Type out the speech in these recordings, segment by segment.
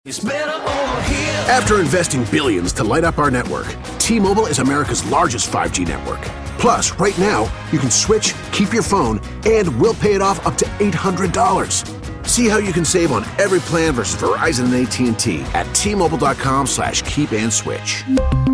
After investing billions to light up our network, T-Mobile is America's largest 5G network. Plus, right now, you can switch, keep your phone, and we'll pay it off up to $800. See how you can save on every plan versus Verizon and AT&T at T-Mobile.com/keep-and-switch.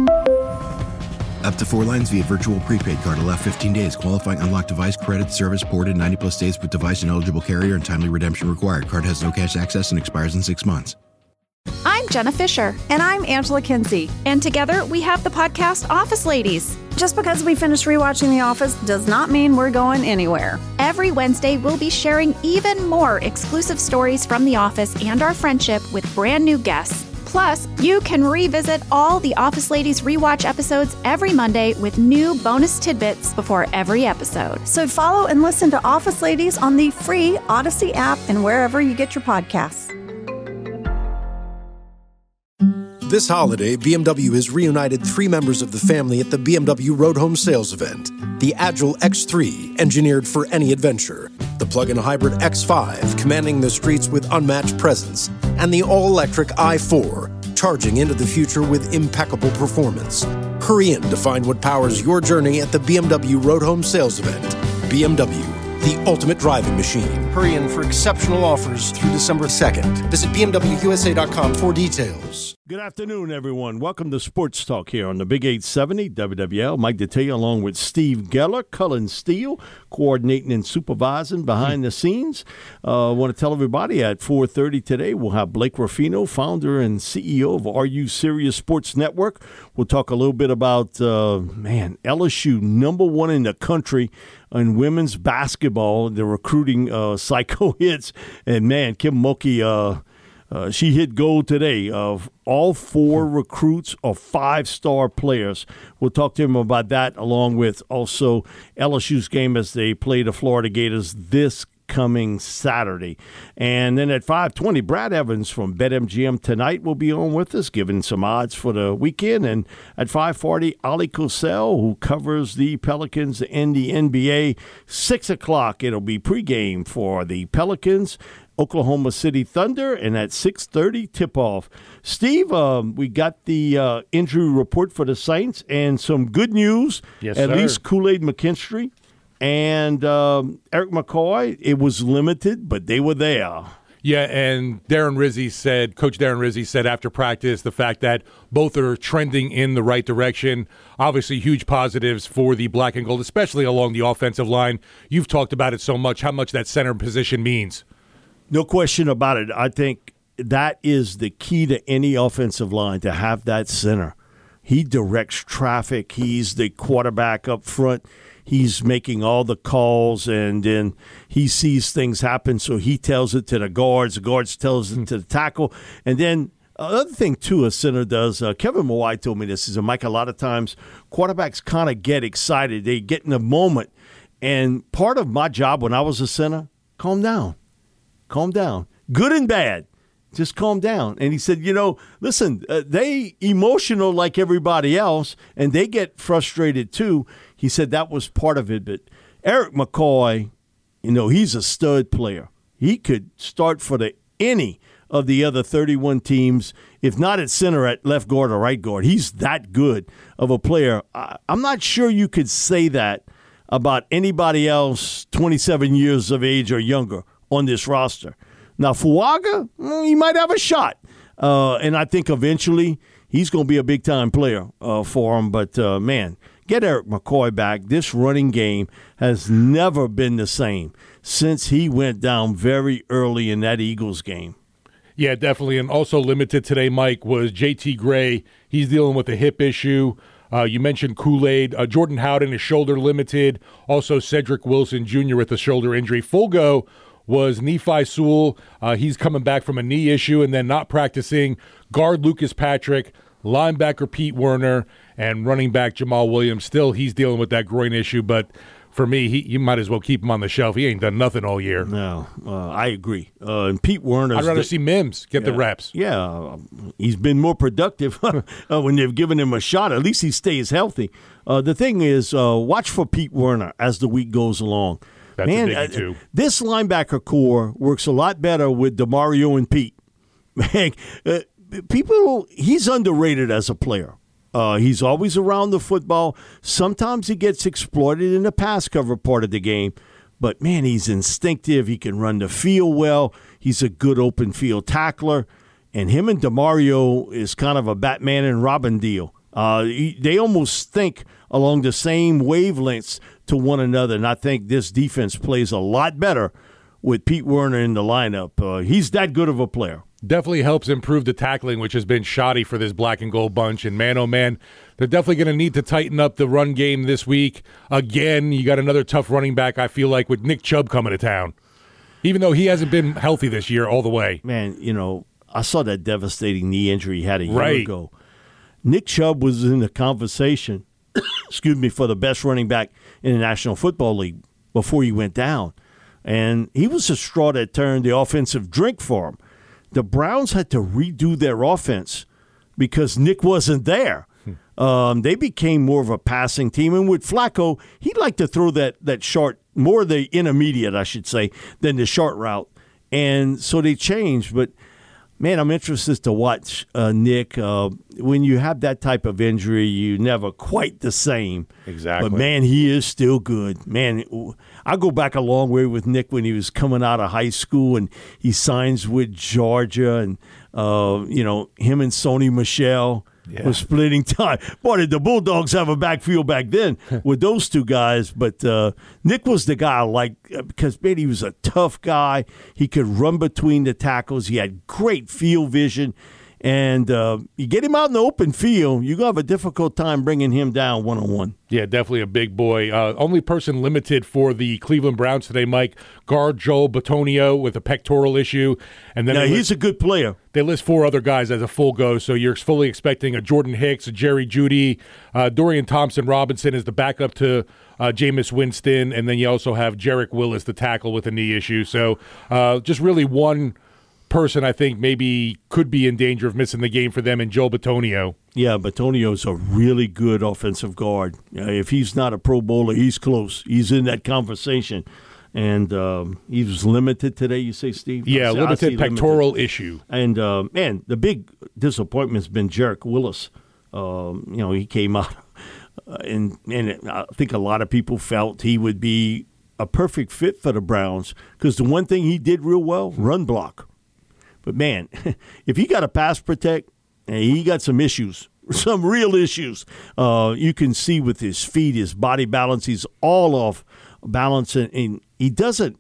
Up to 4 lines via virtual prepaid card. Allow 15 days. Qualifying unlocked device credit service ported 90-plus days with device and eligible carrier and timely redemption required. Card has no cash access and expires in 6 months. I'm Jenna Fisher. And I'm Angela Kinsey. And together we have the podcast Office Ladies. Just because we finished rewatching The Office does not mean we're going anywhere. Every Wednesday, we'll be sharing even more exclusive stories from The Office and our friendship with brand new guests. Plus, you can revisit all the Office Ladies rewatch episodes every Monday with new bonus tidbits before every episode. So follow and listen to Office Ladies on the free Odyssey app and wherever you get your podcasts. This holiday, BMW has reunited 3 members of the family at the BMW Road Home Sales Event. The Agile X3, engineered for any adventure. The plug-in hybrid X5, commanding the streets with unmatched presence. And the all-electric i4, charging into the future with impeccable performance. Hurry in to find what powers your journey at the BMW Road Home Sales Event. BMW, the ultimate driving machine. Hurry in for exceptional offers through December 2nd. Visit BMWUSA.com for details. Good afternoon, everyone. Welcome to Sports Talk here on the Big 870 WWL. Mike Detillier along with Steve Geller, Cullen Steele, coordinating and supervising behind the scenes. I want to tell everybody at 4:30 today we'll have Blake Ruffino, founder and CEO of Are You Serious Sports Network. We'll talk a little bit about, LSU, number 1 in the country in women's basketball. The recruiting psycho hits. And, man, Kim Mulkey, she hit gold today. Of all 4 recruits are 5-star players. We'll talk to him about that, along with also LSU's game as they play the Florida Gators this coming Saturday. And then at 5:20, Brad Evans from BetMGM tonight will be on with us, giving some odds for the weekend. And at 5:40, Ali Cosell, who covers the Pelicans and the NBA. 6 o'clock, it'll be pregame for the Pelicans, Oklahoma City Thunder, and at 6:30, tip-off. Steve, we got the injury report for the Saints and some good news. Yes, at sir. least Kool-Aid McKinstry and Eric McCoy. It was limited, but they were there. Yeah, and Coach Darren Rizzi said after practice the fact that both are trending in the right direction. Obviously, huge positives for the black and gold, especially along the offensive line. You've talked about it so much, how much that center position means. No question about it. I think that is the key to any offensive line, to have that center. He directs traffic. He's the quarterback up front. He's making all the calls, and then he sees things happen, so he tells it to the guards. The guards tells it to the tackle. And then another thing, too, a center does, Kevin Mawai told me this, he said, Mike, a lot of times quarterbacks kind of get excited. They get in the moment. And part of my job when I was a center, calm down. Calm down. Good and bad. Just calm down. And he said, listen, they emotional like everybody else, and they get frustrated too. He said that was part of it. But Eric McCoy, he's a stud player. He could start for any of the other 31 teams, if not at center, at left guard or right guard. He's that good of a player. I'm not sure you could say that about anybody else 27 years of age or younger on this roster. Now, Fuaga, he might have a shot. And I think eventually he's going to be a big-time player for him. But, man, get Eric McCoy back. This running game has never been the same since he went down very early in that Eagles game. Yeah, definitely. And also limited today, Mike, was J.T. Gray. He's dealing with a hip issue. You mentioned Kool-Aid. Jordan Howden is shoulder limited. Also Cedric Wilson Jr. with a shoulder injury. Full go was Nephi Sewell. He's coming back from a knee issue and then not practicing. Guard Lucas Patrick, linebacker Pete Werner, and running back Jamal Williams. Still, he's dealing with that groin issue, but for me, you might as well keep him on the shelf. He ain't done nothing all year. No, I agree. And Pete Werner, I'd rather see Mims get the reps. Yeah, he's been more productive when they've given him a shot. At least he stays healthy. The thing is, watch for Pete Werner as the week goes along. That's a biggie too. This linebacker core works a lot better with DeMario and Pete. Man, he's underrated as a player. He's always around the football. Sometimes he gets exploited in the pass cover part of the game. But, man, he's instinctive. He can run the field well. He's a good open field tackler. And him and DeMario is kind of a Batman and Robin deal. They almost think along the same wavelengths to one another. And I think this defense plays a lot better with Pete Werner in the lineup. He's that good of a player. Definitely helps improve the tackling, which has been shoddy for this black and gold bunch. And man, oh man, they're definitely going to need to tighten up the run game this week. Again, you got another tough running back, I feel like, with Nick Chubb coming to town. Even though he hasn't been healthy this year all the way. Man, I saw that devastating knee injury he had a year ago. Nick Chubb was in the conversation, for the best running back in the National Football League before he went down. And he was a straw that turned the offensive drink for him. The Browns had to redo their offense because Nick wasn't there. They became more of a passing team. And with Flacco, he'd like to throw that short, more the intermediate, I should say, than the short route. And so they changed. But, man, I'm interested to watch Nick. When you have that type of injury, you're never quite the same. Exactly. But, man, he is still good. Man, I go back a long way with Nick when he was coming out of high school and he signs with Georgia and, him and Sony Michel was splitting time. Boy, did the Bulldogs have a backfield back then with those two guys. But Nick was the guy I liked because, man, he was a tough guy. He could run between the tackles. He had great field vision. And you get him out in the open field, you're going to have a difficult time bringing him down one-on-one. Yeah, definitely a big boy. Only person limited for the Cleveland Browns today, Mike, guard Joel Bitonio with a pectoral issue. And then he's a good player. They list 4 other guys as a full go, so you're fully expecting a Jordan Hicks, a Jerry Jeudy, Dorian Thompson-Robinson is the backup to Jameis Winston, and then you also have Jarek Willis, the tackle with a knee issue. So just really one person I think maybe could be in danger of missing the game for them, and Joe Bitonio. Yeah, Bitonio's a really good offensive guard. If he's not a Pro Bowler, he's close. He's in that conversation. And he was limited today, you say, Steve? Yeah, limited pectoral issue. And, man, the big disappointment's been Jarek Willis. He came out, and I think a lot of people felt he would be a perfect fit for the Browns because the one thing he did real well, run block. But, man, if he got to pass protect, he got some issues, some real issues. You can see with his feet, his body balance, he's all off balance. And he doesn't,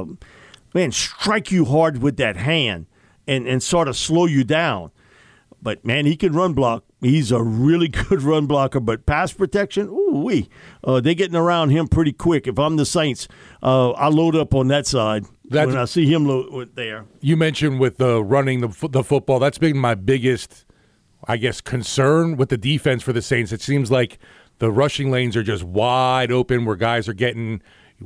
strike you hard with that hand and sort of slow you down. But, man, he can run block. He's a really good run blocker. But pass protection, they're getting around him pretty quick. If I'm the Saints, I load up on that side. When I see him there. You mentioned with the running the football, that's been my biggest, I guess, concern with the defense for the Saints. It seems like the rushing lanes are just wide open where guys are getting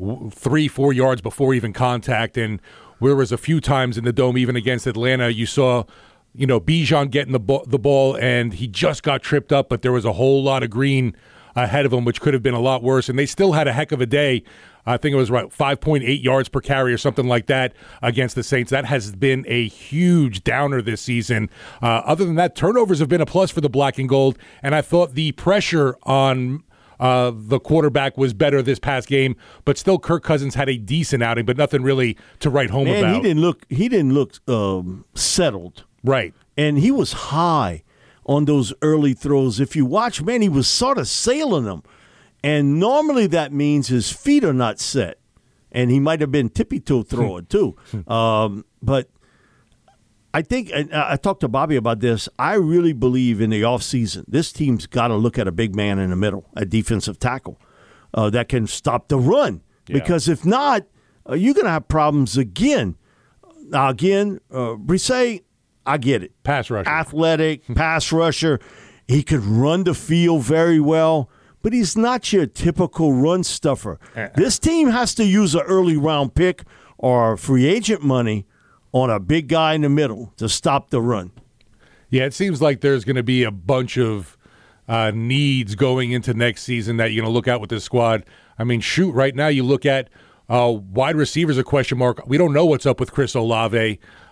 3-4 yards before even contact. And whereas a few times in the Dome, even against Atlanta, you saw Bijan getting the ball and he just got tripped up, but there was a whole lot of green ahead of him, which could have been a lot worse. And they still had a heck of a day. I think it was 5.8 yards per carry or something like that against the Saints. That has been a huge downer this season. Other than that, turnovers have been a plus for the black and gold, and I thought the pressure on the quarterback was better this past game, but still Kirk Cousins had a decent outing, but nothing really to write home about. He didn't look settled. Right. And he was high on those early throws. If you watch, man, he was sort of sailing them. And normally that means his feet are not set. And he might have been tippy-toe throwing too. But I think, and I talked to Bobby about this, I really believe in the offseason, this team's got to look at a big man in the middle, a defensive tackle, that can stop the run. Yeah. Because if not, you're going to have problems again. Now, Brisset, I get it. Pass rusher. Athletic, pass rusher. He could run the field very well. But he's not your typical run stuffer. This team has to use an early round pick or free agent money on a big guy in the middle to stop the run. Yeah, it seems like there's going to be a bunch of needs going into next season that you're going to look at with this squad. I mean, right now you look at wide receivers a question mark. We don't know what's up with Chris Olave.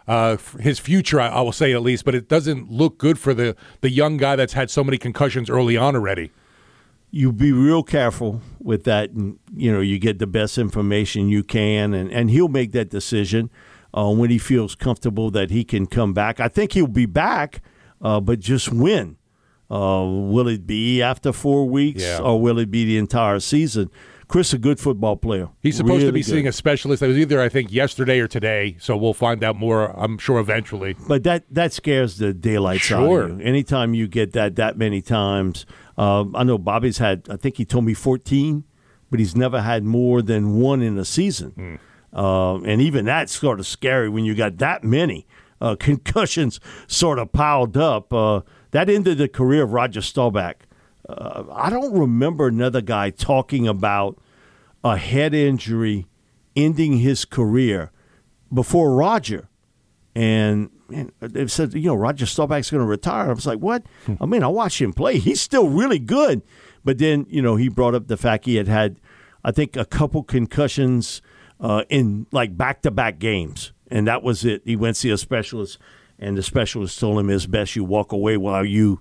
his future, I will say at least, but it doesn't look good for the young guy that's had so many concussions early on already. You be real careful with that, and you get the best information you can, and he'll make that decision when he feels comfortable that he can come back. I think he'll be back, but just when? Will it be after 4 weeks, or will it be the entire season? Chris, a good football player. He's supposed to be good. seeing a specialist. It was either, I think, yesterday or today, so we'll find out more, I'm sure, eventually. But that scares the daylights out of you. Anytime you get that many times. I know Bobby's had, I think he told me 14, but he's never had more than one in a season. And even that's sort of scary when you got that many concussions sort of piled up. That ended the career of Roger Staubach. I don't remember another guy talking about a head injury ending his career before Roger. And they said, Roger Staubach's going to retire. I was like, what? I mean, I watched him play. He's still really good. But then, he brought up the fact he had, I think, a couple concussions in like back-to-back games. And that was it. He went to see a specialist, and the specialist told him it's best you walk away while you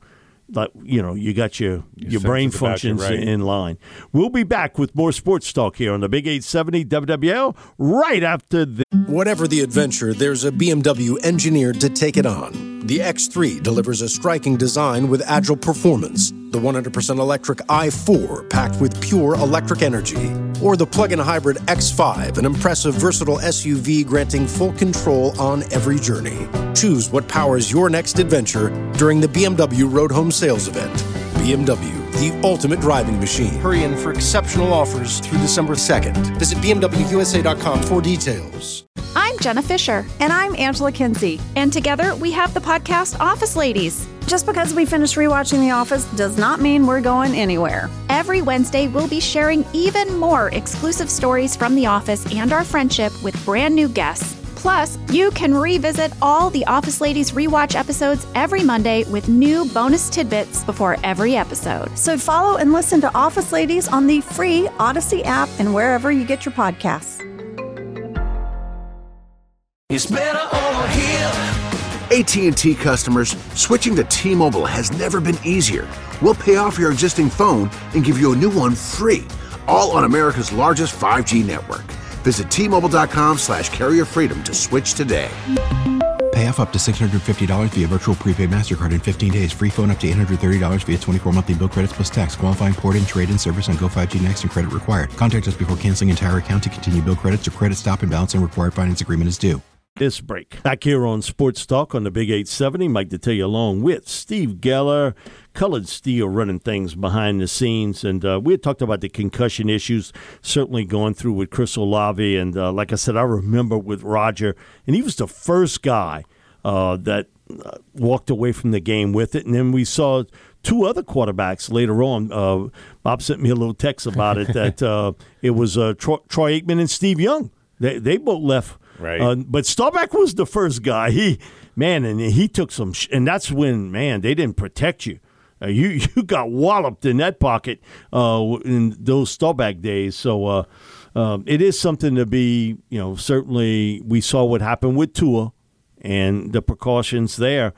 got your brain functions in line. We'll be back with more sports talk here on the Big 870 WWL right after this. Whatever the adventure, there's a BMW engineered to take it on. The X3 delivers a striking design with agile performance. The 100% electric i4 packed with pure electric energy. Or the plug-in hybrid X5, an impressive, versatile SUV granting full control on every journey. Choose what powers your next adventure during the BMW Road Home Sales Event. BMW, the ultimate driving machine. Hurry in for exceptional offers through December 2nd. Visit BMWUSA.com for details. I'm Jenna Fisher. And I'm Angela Kinsey. And together we have the podcast Office Ladies. Just because we finished rewatching The Office does not mean we're going anywhere. Every Wednesday, we'll be sharing even more exclusive stories from The Office and our friendship with brand new guests. Plus, you can revisit all the Office Ladies rewatch episodes every Monday with new bonus tidbits before every episode. So follow and listen to Office Ladies on the free Odyssey app and wherever you get your podcasts. It's better over here. AT&T customers, switching to T-Mobile has never been easier. We'll pay off your existing phone and give you a new one free, all on America's largest 5G network. Visit T-Mobile.com/carrierfreedom to switch today. Pay off up to $650 via virtual prepaid MasterCard in 15 days. Free phone up to $830 via 24 monthly bill credits plus tax. Qualifying port and trade-in service on Go 5G Next and credit required. Contact us before canceling entire account to continue bill credits or credit stop and balance and required finance agreement is due. This break. Back here on Sports Talk on the Big 870, Mike Detillier along with Steve Geller, Colored Steel running things behind the scenes. And we had talked about the concussion issues certainly going through with Chris Olave. And like I said, I remember with Roger, and he was the first guy that walked away from the game with it. And then we saw two other quarterbacks later on. Bob sent me a little text about it that it was Troy Aikman and Steve Young. They both left. Right. But Staubach was the first guy. He took some, and that's when, they didn't protect you. You got walloped in that pocket in those Staubach days. So it is something to be, certainly we saw what happened with Tua and the precautions there.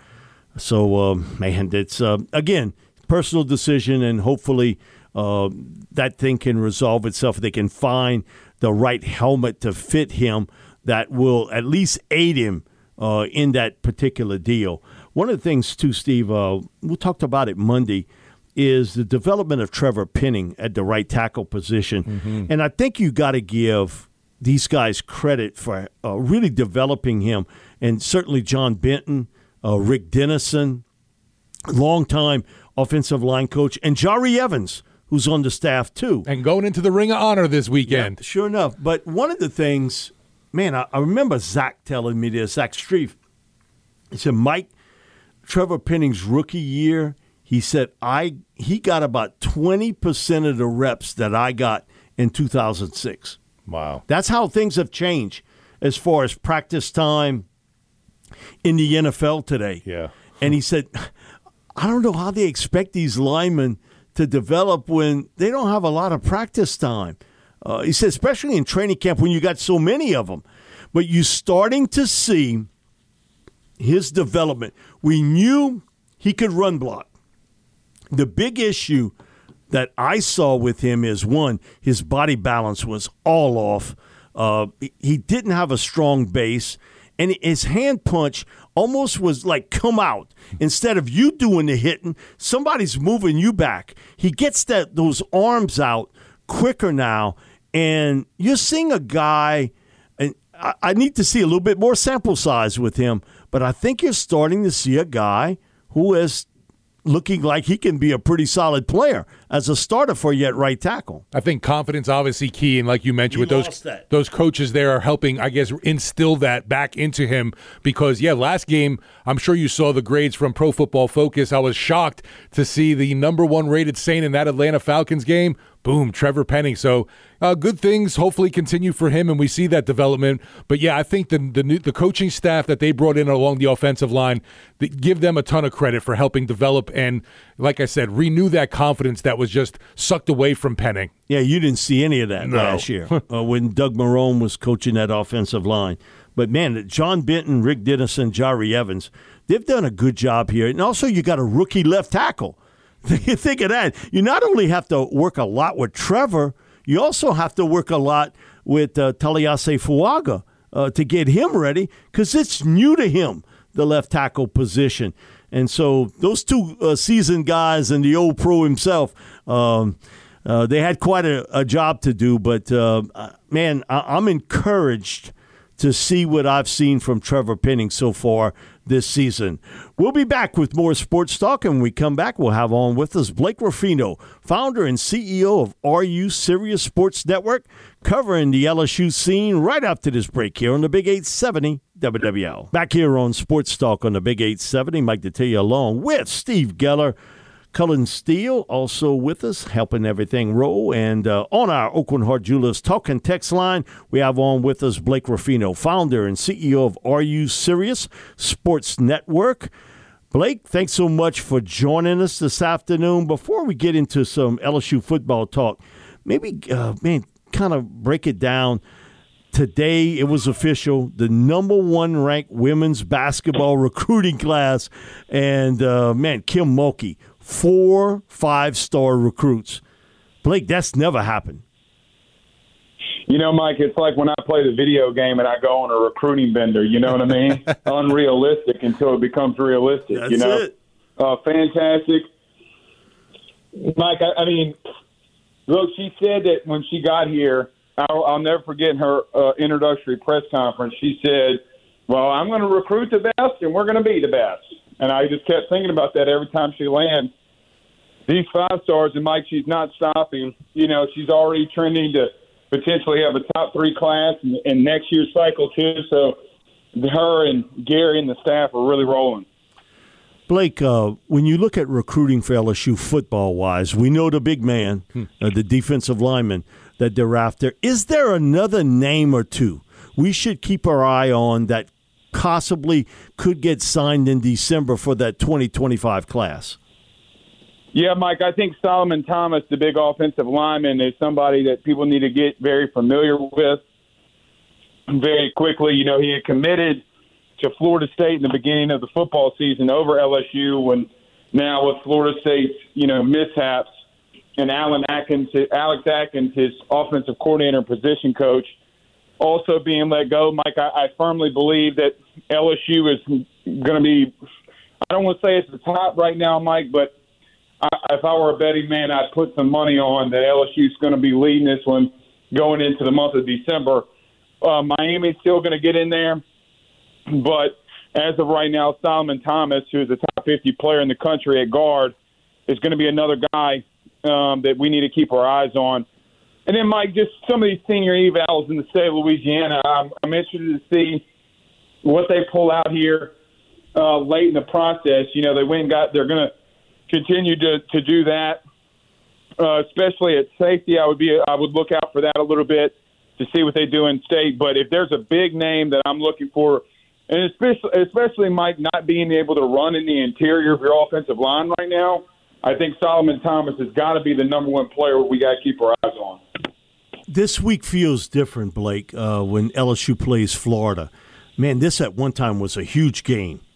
So, it's, again, personal decision, and hopefully that thing can resolve itself. They can find the right helmet to fit him that will at least aid him in that particular deal. One of the things, too, Steve, we talked about it Monday, is the development of Trevor Penning at the right tackle position. Mm-hmm. And I think you got to give these guys credit for really developing him. And certainly John Benton, Rick Dennison, longtime offensive line coach, and Jari Evans, who's on the staff, too. And going into the Ring of Honor this weekend. Yeah, sure enough. But one of the things, I remember Zach telling me this, Zach Streif. He said, Mike, Trevor Penning's rookie year, he said, he got about 20% of the reps that I got in 2006. Wow. That's how things have changed as far as practice time in the NFL today. Yeah. And he said, I don't know how they expect these linemen to develop when they don't have a lot of practice time. He said, especially in training camp when you got so many of them. But you're starting to see his development. We knew he could run block. The big issue that I saw with him is, one, his body balance was all off. He didn't have a strong base, and his hand punch almost was like come out. Instead of you doing the hitting, somebody's moving you back. He gets those arms out quicker now, and you're seeing a guy, and I need to see a little bit more sample size with him, but I think you're starting to see a guy who is looking like he can be a pretty solid player as a starter for you at right tackle. I think confidence obviously key, and like you mentioned, with those coaches there are helping, I guess, instill that back into him because, last game, I'm sure you saw the grades from Pro Football Focus. I was shocked to see the number 1 rated Saint in that Atlanta Falcons game. Boom, Trevor Penning. So good things hopefully continue for him, and we see that development. But, I think the coaching staff that they brought in along the offensive line, give them a ton of credit for helping develop and, like I said, renew that confidence that was just sucked away from Penning. Yeah, you didn't see any of that last year when Doug Marrone was coaching that offensive line. But, man, John Benton, Rick Dennison, Jari Evans, they've done a good job here. And also you got a rookie left tackle. Think of that. You not only have to work a lot with Trevor, you also have to work a lot with Taliase Fuaga to get him ready because it's new to him, the left tackle position. And so those two seasoned guys and the old pro himself, they had quite a job to do. But, man, I'm encouraged to see what I've seen from Trevor Penning so far this season. We'll be back with more sports talk, and when we come back, we'll have on with us Blake Ruffino, founder and CEO of RU Sirius Sports Network, covering the LSU scene right after this break here on the Big 870 WWL. Back here on Sports Talk on the Big 870, Mike Detillier along with Steve Geller, Cullen Steele also with us, helping everything roll. And on our Oakland Heart Jewelers talk and text line, we have on with us Blake Ruffino, founder and CEO of RU Sirius Sports Network. Blake, thanks so much for joining us this afternoon. Before we get into some LSU football talk, maybe, kind of break it down. Today, it was official, the number 1 ranked women's basketball recruiting class. And, Kim Mulkey, 4 5-star recruits. Blake, that's never happened. You know, Mike, it's like when I play the video game and I go on a recruiting bender. You know what I mean? Unrealistic until it becomes realistic. That's it. Fantastic. Mike, I mean, look, she said that when she got here, I'll never forget her introductory press conference. She said, well, I'm going to recruit the best and we're going to be the best. And I just kept thinking about that every time she lands. These 5 stars, and Mike, she's not stopping. You know, she's already trending to potentially have a top 3 class in next year's cycle, too. So her and Gary and the staff are really rolling. Blake, when you look at recruiting for LSU football-wise, we know the big man, the defensive lineman that they're after. Is there another name or two we should keep our eye on that possibly could get signed in December for that 2025 class? Yeah, Mike, I think Solomon Thomas, the big offensive lineman, is somebody that people need to get very familiar with very quickly. You know, he had committed to Florida State in the beginning of the football season over LSU, when now with Florida State's, mishaps and Alex Atkins, his offensive coordinator and position coach, also being let go. Mike, I firmly believe that LSU is going to be, I don't want to say it's the top right now, Mike, but if I were a betting man, I'd put some money on that LSU is going to be leading this one going into the month of December. Miami's still going to get in there, but as of right now, Solomon Thomas, who is a top 50 player in the country at guard, is going to be another guy that we need to keep our eyes on. And then, Mike, just some of these senior evals in the state of Louisiana, I'm interested to see what they pull out here late in the process. You know, they went and they're going to continue to do that, especially at safety. I would look out for that a little bit to see what they do in state. But if there's a big name that I'm looking for, and especially Mike, not being able to run in the interior of your offensive line right now, I think Solomon Thomas has got to be the number 1 player we got to keep our eyes on. This week feels different, Blake, when LSU plays Florida. Man, this at one time was a huge game.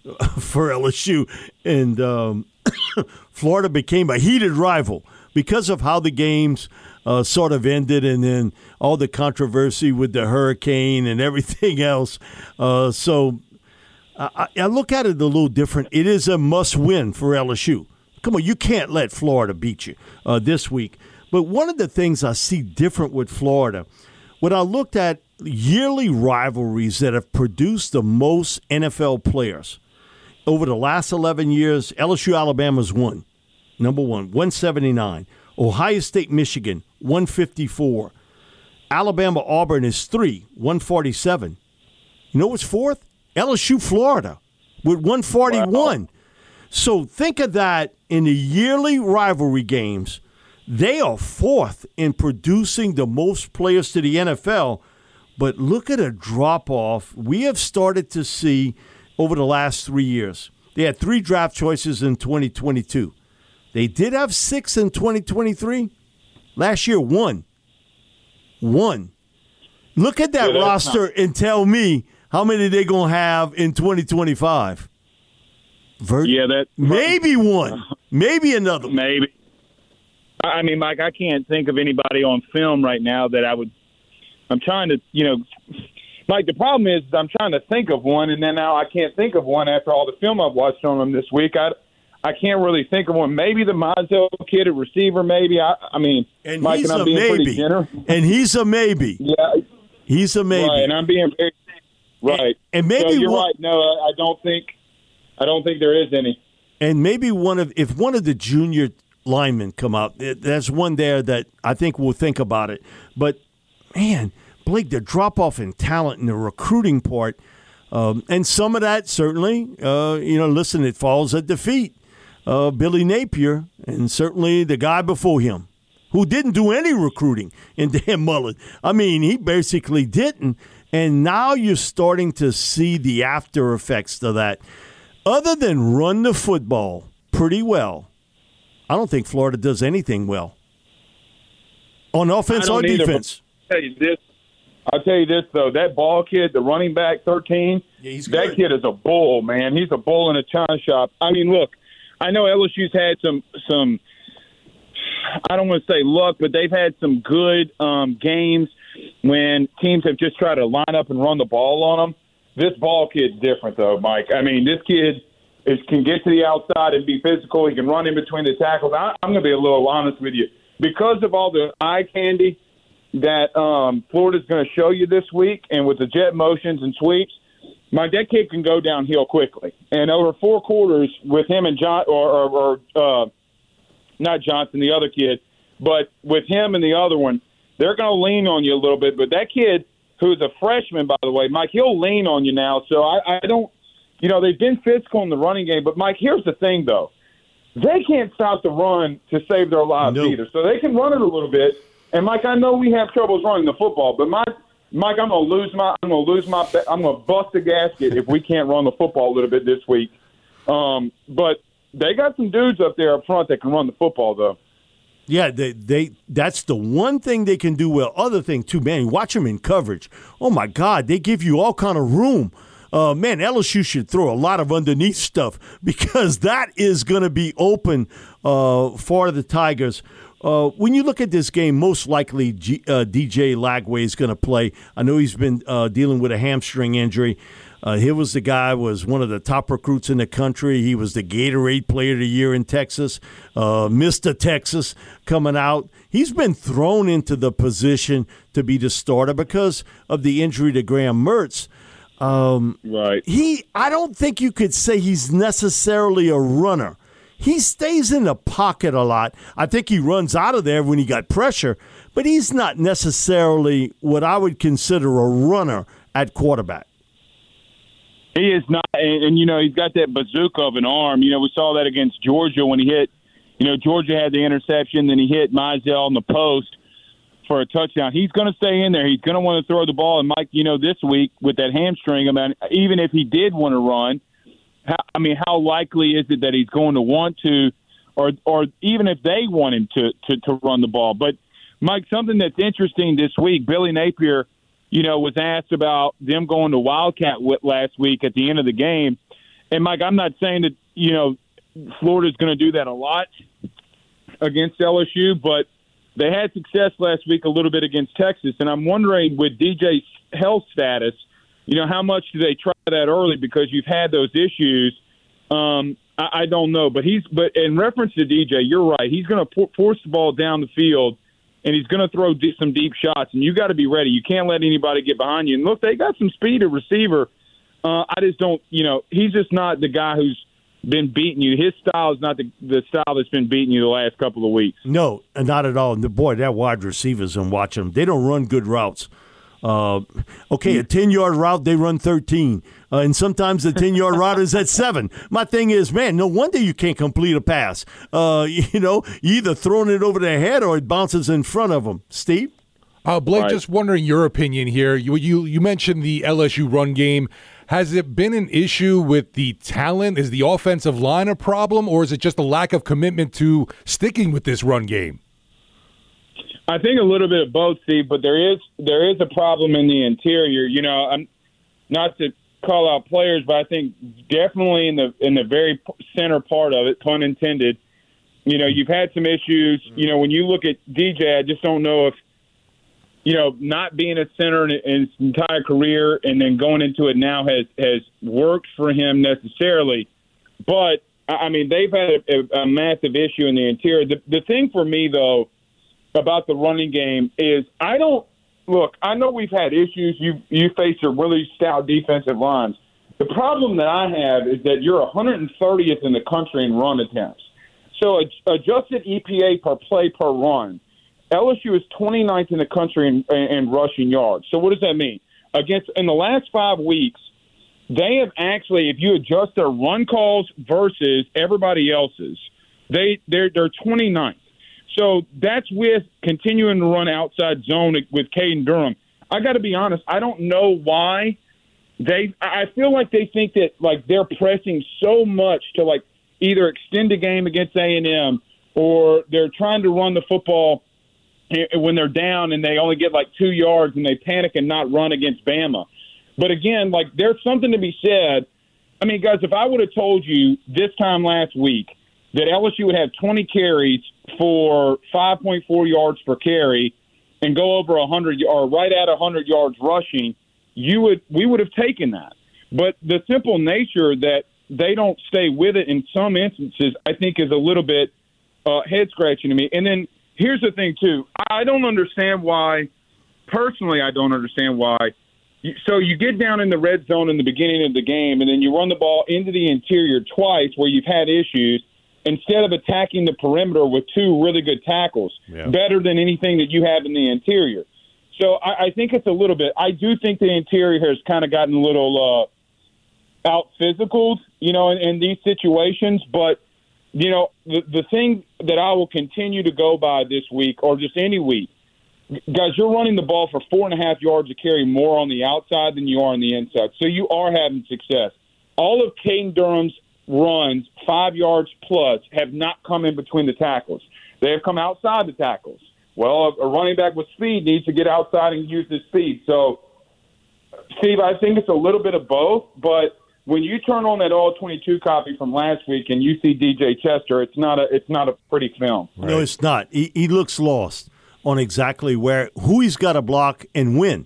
for LSU, and Florida became a heated rival because of how the games sort of ended, and then all the controversy with the hurricane and everything else. So I look at it a little different. It is a must-win for LSU. Come on, you can't let Florida beat you this week. But one of the things I see different with Florida, when I looked at yearly rivalries that have produced the most NFL players over the last 11 years, LSU Alabama's won. Number one, 179. Ohio State, Michigan, 154. Alabama, Auburn is 3, 147. You know what's fourth? LSU, Florida, with 141. Wow. So think of that in the yearly rivalry games. They are fourth in producing the most players to the NFL. But look at a drop-off we have started to see over the last 3 years. They had 3 draft choices in 2022. They did have 6 in 2023. Last year, 1. Look at that roster and tell me how many they're going to have in 2025. Maybe 1. Maybe another one. Maybe. I mean, Mike, I can't think of anybody on film right now that I'm trying to, Mike, the problem is I'm trying to think of one, and then now I can't think of one after all the film I've watched on them this week. I can't really think of one. Maybe the Mizell kid at receiver, maybe. I mean, and Mike, he's and I'm a being maybe. pretty generous. And he's a maybe. Yeah. He's a maybe. Right, and I'm being very right. And maybe so you're right. No, I don't think there is any. And maybe if one of the junior linemen come out, there's one there that I think we'll think about it. But, man, Blake, the drop-off in talent in the recruiting part, and some of that certainly, listen, it falls at the feet. Billy Napier, and certainly the guy before him, who didn't do any recruiting in Dan Mullen. I mean, he basically didn't. And now you're starting to see the after effects of that. Other than run the football pretty well, I don't think Florida does anything well on offense or defense. I'll tell you this, though. That ball kid, the running back, 13, that kid is a bull, man. He's a bull in a china shop. I mean, look, I know LSU's had some I don't want to say luck, but they've had some good games when teams have just tried to line up and run the ball on them. This ball kid's different, though, Mike. I mean, this kid can get to the outside and be physical. He can run in between the tackles. I'm going to be a little honest with you. Because of all the eye candy that Florida's going to show you this week, and with the jet motions and sweeps, that kid can go downhill quickly. And over 4 quarters with him and John, not Johnson, the other kid, but with him and the other one, they're going to lean on you a little bit. But that kid, who's a freshman, by the way, Mike, he'll lean on you now. So I don't, they've been physical in the running game. But, Mike, here's the thing, though. They can't stop the run to save their lives either. So they can run it a little bit. And, Mike, I know we have troubles running the football, but Mike, I'm going to bust a gasket if we can't run the football a little bit this week. But they got some dudes up there up front that can run the football, though. Yeah, that's the one thing they can do well. Other thing, too, man, watch them in coverage. Oh, my God, they give you all kind of room. Man, LSU should throw a lot of underneath stuff because that is going to be open for the Tigers. When you look at this game, most likely DJ Lagway is going to play. I know he's been dealing with a hamstring injury. He was the guy, was one of the top recruits in the country. He was the Gatorade Player of the Year in Texas, Mr. Texas coming out. He's been thrown into the position to be the starter because of the injury to Graham Mertz. Right. I don't think you could say he's necessarily a runner. He stays in the pocket a lot. I think he runs out of there when he got pressure, but he's not necessarily what I would consider a runner at quarterback. He is not, and he's got that bazooka of an arm. We saw that against Georgia when he hit, Georgia had the interception, then he hit Mizell on the post for a touchdown. He's going to stay in there. He's going to want to throw the ball. And, Mike, this week with that hamstring, even if he did want to run, how likely is it that he's going to want to, or even if they want him to run the ball? But, Mike, something that's interesting this week, Billy Napier, was asked about them going to Wildcat last week at the end of the game, And, Mike, I'm not saying that, Florida's going to do that a lot against LSU, but they had success last week a little bit against Texas. And I'm wondering, with DJ's health status, how much do they try that early because you've had those issues? I don't know. But in reference to DJ, you're right. He's going to force the ball down the field, and he's going to throw some deep shots. And you got to be ready. You can't let anybody get behind you. And, look, they got some speed at receiver. I just don't, he's just not the guy who's been beating you. His style is not the style that's been beating you the last couple of weeks. No, not at all. And boy, that wide receivers, I'm watching them. They don't run good routes. A 10-yard route, they run 13. And sometimes the 10-yard route is at 7. My thing is, man, no wonder you can't complete a pass. You either throwing it over their head or it bounces in front of them. Steve? Blake, just wondering your opinion here. You mentioned the LSU run game. Has it been an issue with the talent? Is the offensive line a problem, or is it just a lack of commitment to sticking with this run game? I think a little bit of both, Steve, but there is a problem in the interior. I'm not to call out players, but I think definitely in the very center part of it, pun intended, you've had some issues. When you look at DJ, I just don't know if, not being a center in his entire career and then going into it now has worked for him necessarily. But, I mean, they've had a massive issue in the interior. The thing for me, though, about the running game is I know we've had issues. You face a really stout defensive lines. The problem that I have is that you're 130th in the country in run attempts. So adjusted EPA per play per run, LSU is 29th in the country in rushing yards. So what does that mean? In the last 5 weeks, they have actually, if you adjust their run calls versus everybody else's, they're 29th. So that's with continuing to run outside zone with Caden Durham. I got to be honest, I don't know why I feel like they think that like they're pressing so much to like either extend the game against A&M or they're trying to run the football when they're down and they only get like 2 yards and they panic and not run against Bama. But again, like there's something to be said. I mean, guys, if I would have told you this time last week that LSU would have 20 carries for 5.4 yards per carry and go over 100 or right at 100 yards rushing, we would have taken that. But the simple nature that they don't stay with it in some instances, I think, is a little bit head scratching to me. And then here's the thing too: I don't understand why. Personally, I don't understand why. So you get down in the red zone in the beginning of the game, and then you run the ball into the interior twice where you've had issues, instead of attacking the perimeter with 2 really good tackles, better than anything that you have in the interior. So I think it's a little bit – I do think the interior has kind of gotten a little out-physicaled, in these situations. But, the thing that I will continue to go by this week or just any week, guys, you're running the ball for 4.5 yards a carry more on the outside than you are on the inside. So you are having success. All of Caden Durham's runs 5 yards plus have not come in between the tackles. They have come outside the tackles. Well, a running back with speed needs to get outside and use his speed. So, Steve, I think it's a little bit of both, but when you turn on that All-22 copy from last week and you see DJ Chester, it's not a pretty film. Right? No, it's not. He looks lost on exactly who he's got to block and when.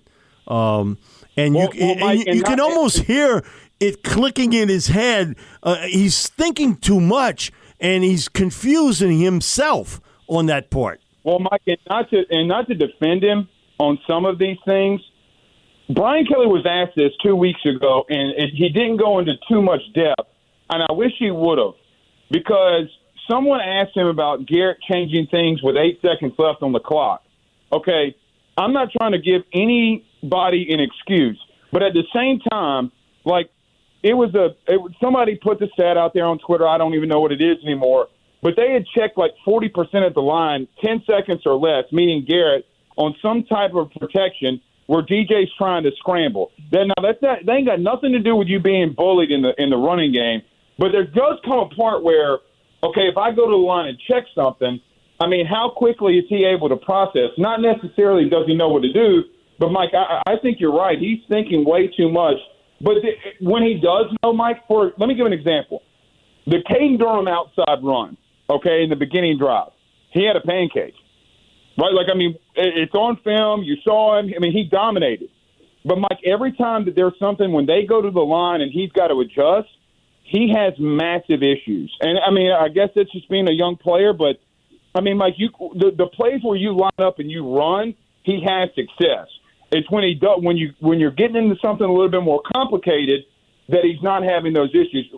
You can almost hear it clicking in his head. He's thinking too much, and he's confusing himself on that part. Well, Mike, and not to defend him on some of these things, Brian Kelly was asked this 2 weeks ago, and he didn't go into too much depth, and I wish he would have, because someone asked him about Garrett changing things with 8 seconds left on the clock. Okay, I'm not trying to give anybody an excuse, but at the same time, like, somebody put the stat out there on Twitter. I don't even know what it is anymore. But they had checked like 40% at the line, 10 seconds or less, meaning Garrett, on some type of protection where DJ's trying to scramble. They ain't got nothing to do with you being bullied in the running game. But there does come a part where, okay, if I go to the line and check something, I mean, how quickly is he able to process? Not necessarily does he know what to do, but, Mike, I think you're right. He's thinking way too much. But when he does know, Mike, let me give an example. The Caden Durham outside run, okay, in the beginning drive, he had a pancake, right? Like, I mean, it's on film. You saw him. I mean, he dominated. But, Mike, every time that there's something, when they go to the line and he's got to adjust, he has massive issues. And, I mean, I guess it's just being a young player, but, I mean, Mike, the plays where you line up and you run, he has success. It's when when you're getting into something a little bit more complicated that he's not having those issues.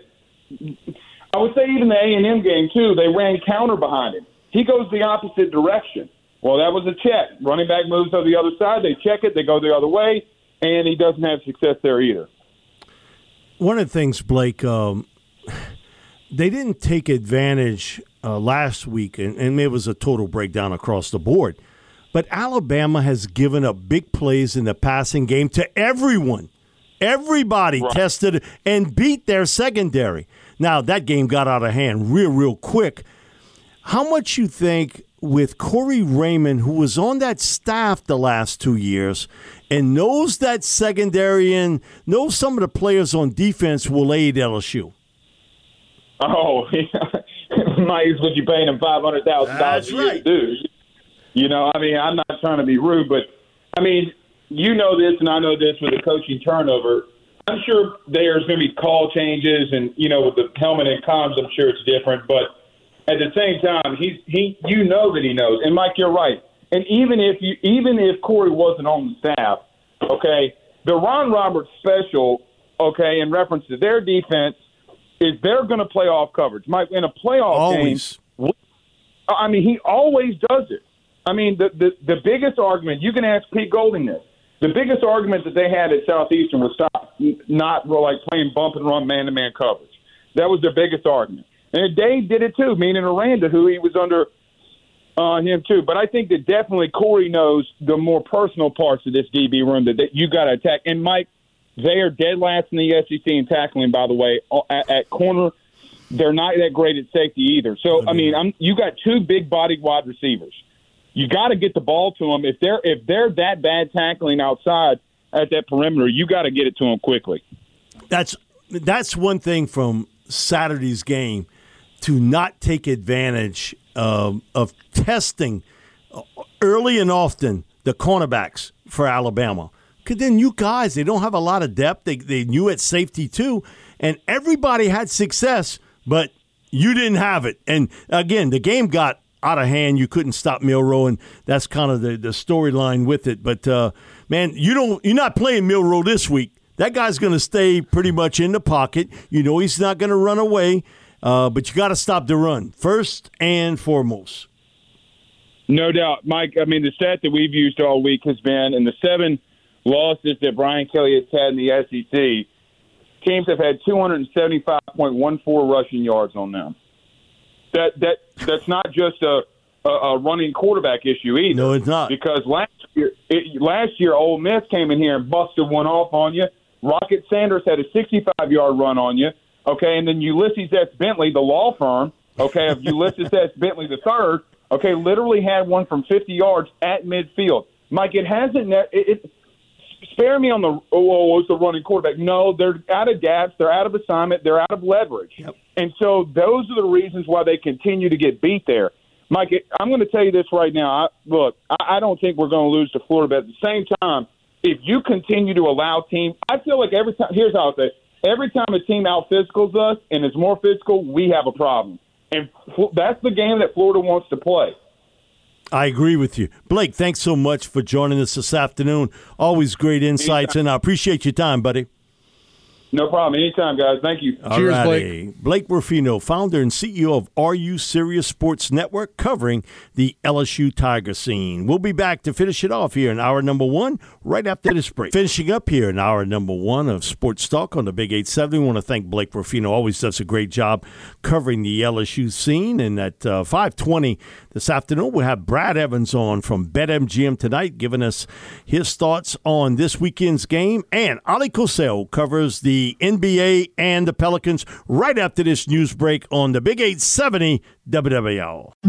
I would say even the A&M game, too, they ran counter behind him. He goes the opposite direction. Well, that was a check. Running back moves to the other side. They check it. They go the other way, and he doesn't have success there either. One of the things, Blake, they didn't take advantage last week, and it was a total breakdown across the board. But Alabama has given up big plays in the passing game to everyone. Everybody tested and beat their secondary. Now, that game got out of hand real quick. How much you think with Corey Raymond, who was on that staff the last 2 years and knows that secondary and knows some of the players on defense will aid LSU? Oh, Mike, is what you paying him $500,000 a year to do. You know, I mean, I'm not trying to be rude, but, I mean, you know this and I know this with the coaching turnover. I'm sure there's going to be call changes and, you know, with the helmet and comms, I'm sure it's different. But at the same time, you know that he knows. And, Mike, you're right. And even if Corey wasn't on the staff, okay, the Ron Roberts special, okay, in reference to their defense, is they're going to play off coverage. Mike, in a playoff game, I mean, he always does it. I mean, the biggest argument, you can ask Pete Golding this, the biggest argument that they had at Southeastern was not like playing bump and run man-to-man coverage. That was their biggest argument. And Dave did it too, meaning Aranda, who he was under him too. But I think that definitely Corey knows the more personal parts of this DB room that you got to attack. And, Mike, they are dead last in the SEC in tackling, by the way, at corner. They're not that great at safety either. So, I mean, you got two big-bodied wide receivers. You got to get the ball to them. If they're that bad tackling outside at that perimeter, you got to get it to them quickly. That's one thing from Saturday's game, to not take advantage of testing early and often the cornerbacks for Alabama. Because then you guys, they don't have a lot of depth. They knew at safety too, and everybody had success, but you didn't have it. And again, the game got out of hand. You couldn't stop Milroe, and that's kind of the storyline with it. But man, you're not playing Milroe this week. That guy's going to stay pretty much in the pocket. You know he's not going to run away, but you got to stop the run first and foremost. No doubt, Mike. I mean, the stat that we've used all week has been in the 7 losses that Brian Kelly has had in the SEC. Teams have had 275.14 rushing yards on them. That's not just a running quarterback issue either. No, it's not. Because last year, Ole Miss came in here and busted one off on you. Rocket Sanders had a 65-yard run on you. Okay, and then Ulysses S. Bentley, the law firm, okay, of Ulysses S. Bentley III, okay, literally had one from 50 yards at midfield. Mike, it hasn't. Spare me on it's the running quarterback. No, they're out of gaps. They're out of assignment. They're out of leverage. Yep. And so those are the reasons why they continue to get beat there. Mike, I'm going to tell you this right now. I don't think we're going to lose to Florida, but at the same time, if you continue to allow teams, I feel like every time, here's how I say it, every time a team out-physicals us and is more physical, we have a problem. And that's the game that Florida wants to play. I agree with you. Blake, thanks so much for joining us this afternoon. Always great insights, and I appreciate your time, buddy. No problem. Anytime, guys. Thank you. Cheers, Blake. Blake Ruffino, founder and CEO of Are You Serious Sports Network, covering the LSU Tiger scene. We'll be back to finish it off here in hour number 1 right after this break. Finishing up here in hour number 1 of Sports Talk on the Big 870. We want to thank Blake Ruffino. Always does a great job covering the LSU scene. And at 5:20 this afternoon, we'll have Brad Evans on from BetMGM tonight, giving us his thoughts on this weekend's game. And Ali Cosell covers the NBA and the Pelicans right after this news break on the Big 870 WWL.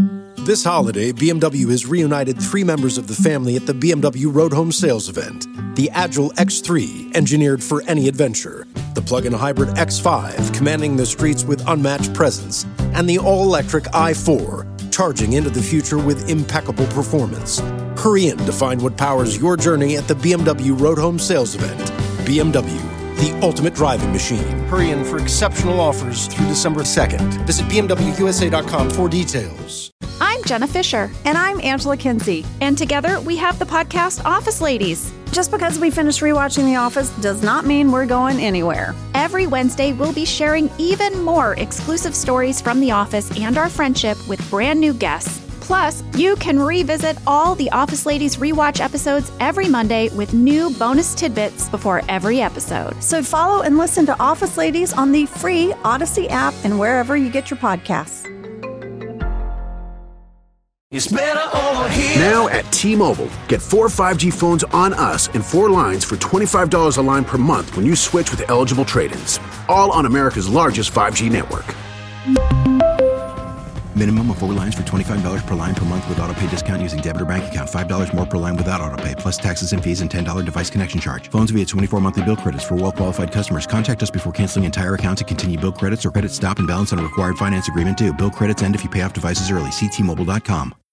This holiday, BMW has reunited 3 members of the family at the BMW Road Home Sales Event. The Agile X3, engineered for any adventure. The plug-in hybrid X5, commanding the streets with unmatched presence. And the all-electric i4, charging into the future with impeccable performance. Hurry in to find what powers your journey at the BMW Road Home Sales Event. BMW, the ultimate driving machine. Hurry in for exceptional offers through December 2nd. Visit BMWUSA.com for details. I'm Jenna Fisher. And I'm Angela Kinsey. And together we have the podcast Office Ladies. Just because we finished rewatching The Office does not mean we're going anywhere. Every Wednesday, we'll be sharing even more exclusive stories from The Office and our friendship with brand new guests. Plus, you can revisit all the Office Ladies rewatch episodes every Monday with new bonus tidbits before every episode. So follow and listen to Office Ladies on the free Odyssey app and wherever you get your podcasts. It's better over here. Now at T-Mobile, get 4 5G phones on us and 4 lines for $25 a line per month when you switch with eligible trade-ins. All on America's largest 5G network. Minimum of 4 lines for $25 per line per month with autopay discount using debit or bank account. $5 more per line without autopay, plus taxes and fees and $10 device connection charge. Phones via 24 monthly bill credits for well-qualified customers. Contact us before canceling entire account to continue bill credits or credit stop and balance on a required finance agreement due. Bill credits end if you pay off devices early. See T-Mobile.com.